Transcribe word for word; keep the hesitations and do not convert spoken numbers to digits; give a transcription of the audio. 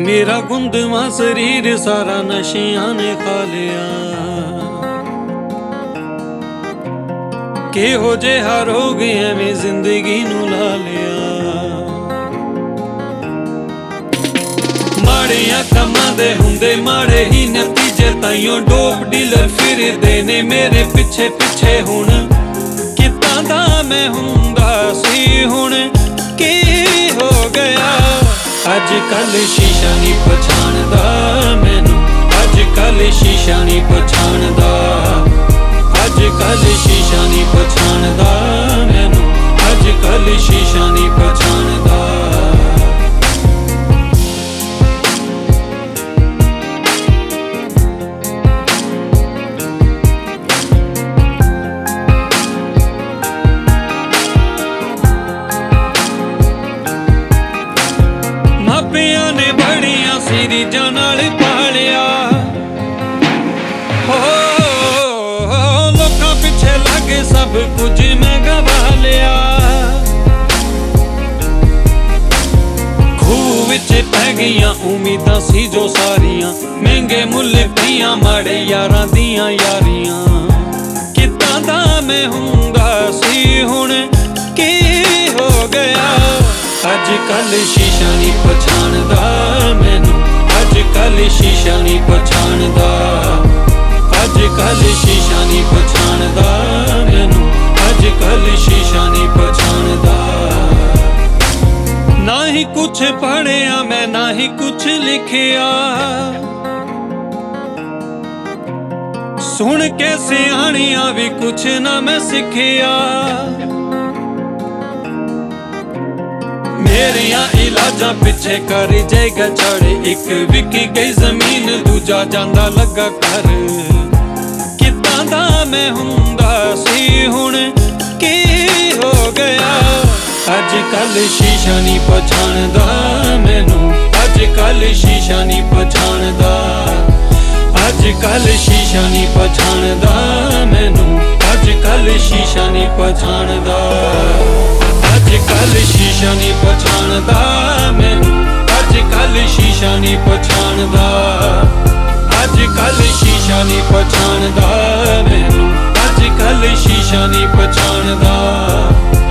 मेरा गुंदवा शरीर सारा नशियां ने खा लिया। किहो जिहा रोग एवें जिंदगी नूं ला लिया। माड़ियां कम्मां दे हुंदे माड़े ही नतीजे, ताइयों डोप डीलर फिरदे ने मेरे पिछे पिछे। हुण कित्तां दा मैं हुंदा सी, हुण की हो गया। अज कल शीशा नहीं पछाणदा मैनू, अज कल शीशा नहीं पछाणदा। अज कल शीशा नहीं पछाणदा मैनू, अज कल शीशा नहीं पछाणदा। मापियां ने बड़ियां सीरीज़ां नाल पालिया, हो लोकां पिछे लगे सब कुछ मैं गवा लिया। खूह विच पै गईयां उम्मीदां सी जो सारियां, महंगे मुल्ल पियां माड़े यारां दियां यारियां। कित्तां दा मैं हुंदा सी, हुण की हो गया। अज कल शीशा नहीं पछाणदा मैनू, अज कल शीशा नहीं पछाणदा। अज कल शीशा नहीं पछाणदा मैनू, अज कल शीशा नहीं पछाणदा। ना ही कुछ पढ़िया मैं, ना ही कुछ लिखिया। सुन के सियाणियां भी कुछ ना मैं सिखिया। मेरिया इलाजा पिछे कर जाएगा चढ़े, एक विकी गई जमीन दूजा जांदा लगा कर। कित्तां दा मैं हुंदा सी, हुण की हो गया। अज कल शीशा नहीं पछाणदा मैनू, अज कल शीशा नहीं पछाणदा। अज कल शीशा नहीं पछाणदा मैनू, अज कल शीशा नहीं पछाणदा। अज कल शीशा नहीं पछाणदा मैनू, अज कल शीशा नहीं पछाणदा। अज कल शीशा नहीं पछाणदा मैनू, अज कल शीशा नहीं पछाणदा।